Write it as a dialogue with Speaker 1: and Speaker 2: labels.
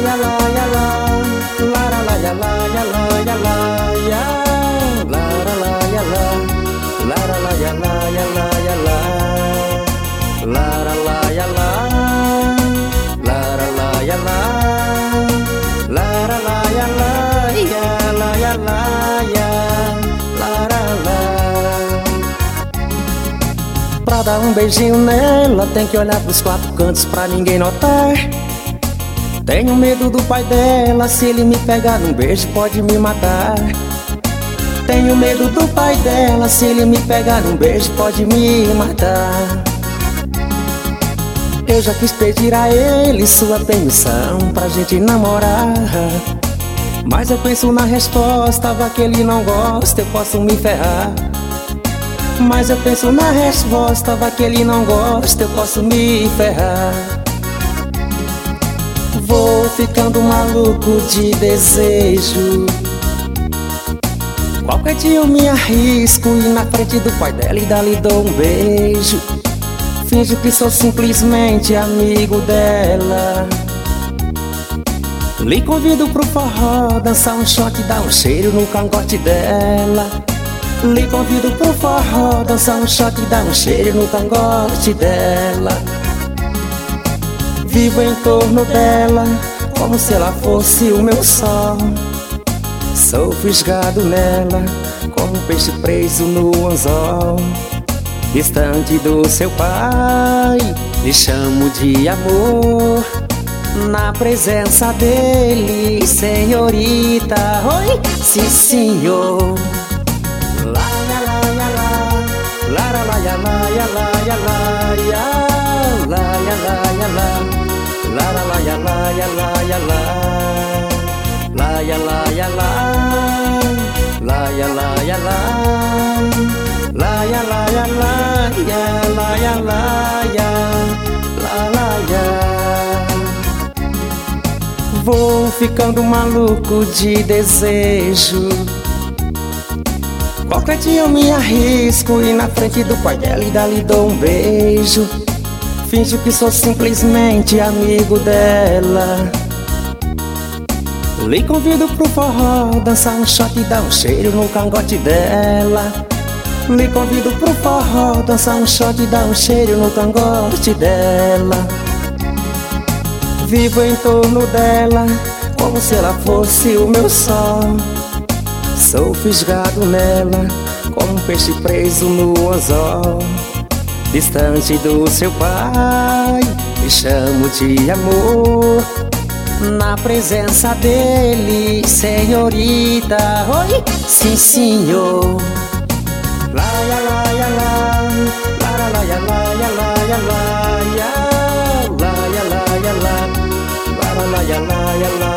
Speaker 1: ya la ya la, la la la ya la ya la ya la ya, la la la ya la, la la la ya la ya la ya la, la la la ya la, la la la ya la, la la la ya la ya la ya la ya, la la la. Pra dar um beijinho nela tem que olhar pros quatro cantos pra ninguém notar. Tenho medo do pai dela, se ele me pegar num beijo pode me matar. Tenho medo do pai dela, se ele me pegar num beijo pode me matar. Eu já quis pedir a ele sua permissão pra gente namorar, mas eu penso na resposta, vá que ele não gosta, eu posso me ferrar. Mas eu penso na resposta, vá que ele não gosta, eu posso me ferrar. Vou ficando maluco de desejo. Qualquer dia eu me arrisco e na frente do pai dela e dali dou um beijo. Finjo que sou simplesmente amigo dela. Lhe convido pro forró, dançar um shot e dar um cheiro no cangote dela. Lhe convido pro forró, dançar um shot e dar um cheiro no cangote dela. Vivo em torno dela, como se ela fosse o meu sol. Sou fisgado nela, como um peixe preso no anzol. Distante do seu pai, lhe chamo de amor. Na presença dele, senhorita, oi, sim senhor. La ya la ya la, la la la ya la ya la ya la ya, la ya la ya la, la la la ya la ya la ya la, la ya la ya la, la ya la ya la, la ya la ya la, ya la ya la ya, la la ya. Vou ficando maluco de desejo. Qualquer dia eu me arrisco e na frente do pai dela e dali dou um beijo. Finjo que sou simplesmente amigo dela. Lhe convido pro forró, dançar um shot e dar um cheiro no cangote dela. Lhe convido pro forró, dançar um shot e dar um cheiro no cangote dela. Vivo em torno dela, como se ela fosse o meu sol. Sou fisgado nela, como um peixe preso no anzol. Distante do seu pai, me chamo de amor. Na presença dele, senhorita, oi, sim senhor. La ya la ya la, la la la ya la ya la ya la ya, la ya la ya la, la la la ya la ya la.